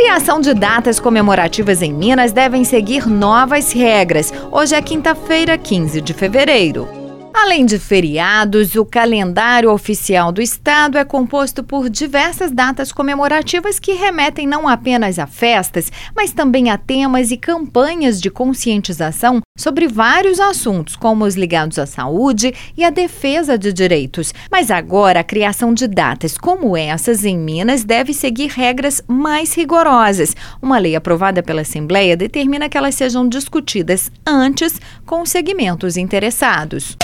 Criação de datas comemorativas em Minas devem seguir novas regras. Hoje é quinta-feira, 15 de fevereiro. Além de feriados, o calendário oficial do estado é composto por diversas datas comemorativas que remetem não apenas a festas, mas também a temas e campanhas de conscientização sobre vários assuntos, como os ligados à saúde e à defesa de direitos. Mas agora, a criação de datas como essas em Minas deve seguir regras mais rigorosas. Uma lei aprovada pela Assembleia determina que elas sejam discutidas antes com os segmentos interessados.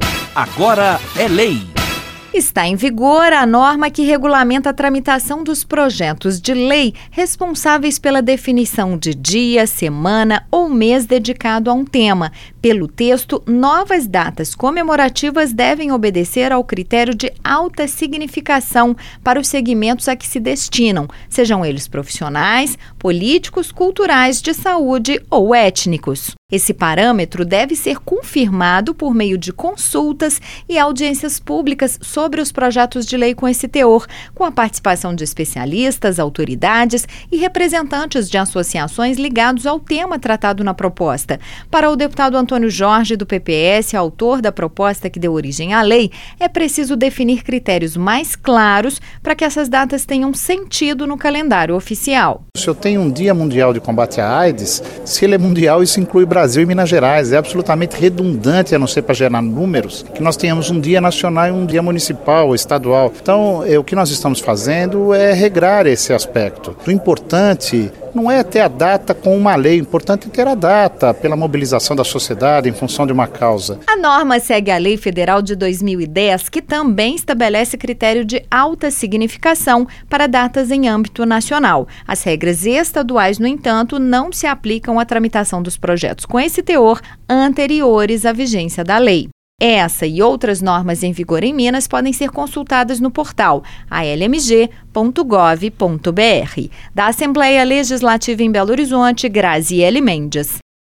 Agora é lei. Está em vigor a norma que regulamenta a tramitação dos projetos de lei responsáveis pela definição de dia, semana ou mês dedicado a um tema. Pelo texto, novas datas comemorativas devem obedecer ao critério de alta significação para os segmentos a que se destinam, sejam eles profissionais, políticos, culturais, de saúde ou étnicos. Esse parâmetro deve ser confirmado por meio de consultas e audiências públicas sobre os projetos de lei com esse teor, com a participação de especialistas, autoridades e representantes de associações ligados ao tema tratado na proposta. Para o deputado Antônio Jorge, do PPS, autor da proposta que deu origem à lei, é preciso definir critérios mais claros para que essas datas tenham sentido no calendário oficial. Se eu tenho um Dia Mundial de Combate à AIDS, se ele é mundial, isso inclui Brasil e Minas Gerais. É absolutamente redundante, a não ser para gerar números, que nós tenhamos um dia nacional e um dia municipal, estadual. Então, o que nós estamos fazendo é regrar esse aspecto. O importante não é ter a data com uma lei, o importante é ter a data pela mobilização da sociedade em função de uma causa. A norma segue a Lei Federal de 2010, que também estabelece critério de alta significação para datas em âmbito nacional. As regras estaduais, no entanto, não se aplicam à tramitação dos projetos com esse teor anteriores à vigência da lei. Essa e outras normas em vigor em Minas podem ser consultadas no portal almg.gov.br. Da Assembleia Legislativa em Belo Horizonte, Graziele Mendes.